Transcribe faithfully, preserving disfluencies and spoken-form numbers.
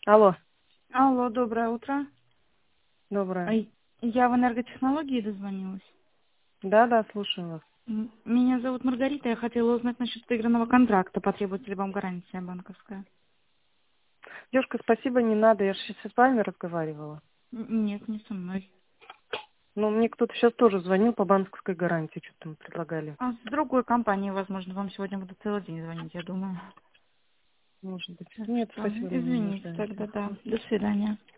Алло, Алло, доброе утро. А, доброе. Я в энерготехнологии дозвонилась. Да-да, слушаю вас. М, Меня зовут Маргарита, я хотела узнать насчет отыгранного контракта, потребуется ли вам гарантия банковская. Девушка, спасибо, не надо, я же сейчас с вами разговаривала. Н- Нет, не со мной. Ну, мне кто-то сейчас тоже звонил по банковской гарантии, что-то мы предлагали. А с другой компании, возможно, вам сегодня буду целый день звонить, я думаю. Может быть. Так Нет, что, спасибо, мне не извините нужда. тогда, да. До свидания.